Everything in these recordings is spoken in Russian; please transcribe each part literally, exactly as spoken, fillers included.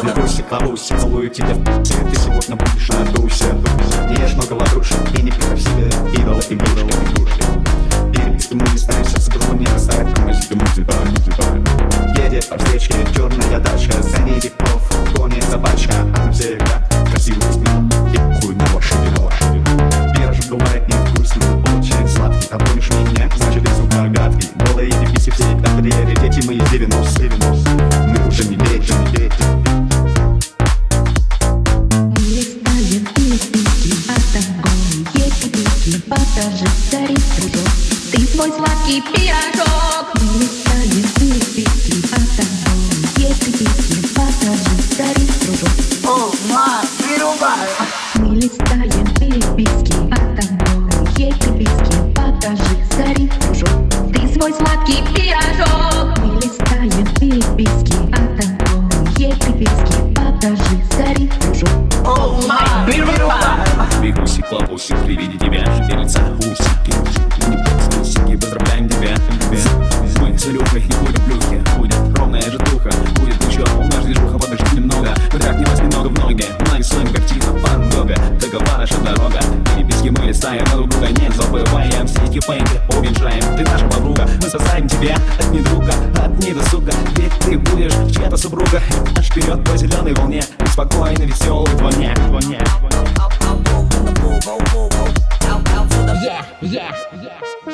Руся, Клавуся, целую тебя в пути. Ты сегодня будешь надуся. Не ешь много ладушек и не пихай в себе идола и игрушки. Переписки мы не ставимся, с группы не растает. Мы ждем мультипа. Едет по встречке черная тачка. За ней типов, гонит собачка. Она всегда красивая спина и хуй на лошадиного. Пирожок бывает невкусный, очень сладкий. Обгонишь меня, значит ты сука гадкий. Голые девицы всегда в приоритете. Мы из девяностых, мы уже не дети, не дети. Покажи, дари дружок, ты свой сладкий пирожок. Мы листаем переписки, а тобой переписки. Покажи, дари дружок. О, ма, вырубай. Мы листаем переписки, а тобой переписки. Покажи, дари дружок, ты свой сладкий пирожок. Мы листаем переписки, а тобой переписки. Покажи, дари дружок. О, ма, вырубай. Бегуси, Клавуси, при виде тебя перца усики. Не просто усики, поздравляем тебя. Мы с Илюхой не будем плюхи. Будет ровная житуха, будет еще у нас движуха, подожди немного. Но так не возьми много в ноги. Нарисуем картину Ван Гога. Такова наша дорога. Переписки мы листаем друг друга. Не забываем сики пейнты, увенчаем. Ты наша подруга, мы спасаем тебя от недруга, от недосуга. Ведь ты будешь чья-то супруга. Аж вперед по зеленой волне, спокойно, веселый вдвойне. Yeah, yeah, yeah.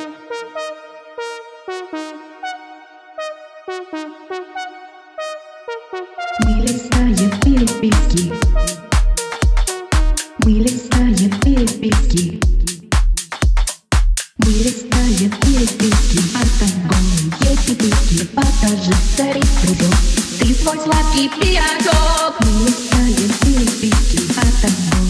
Мы листаем переписки. Мы листаем переписки. Мы листаем переписки. А тобой переписки. Покажи, дари дружок, ты свой сладкий пирожок. Мы листаем переписки. А тобой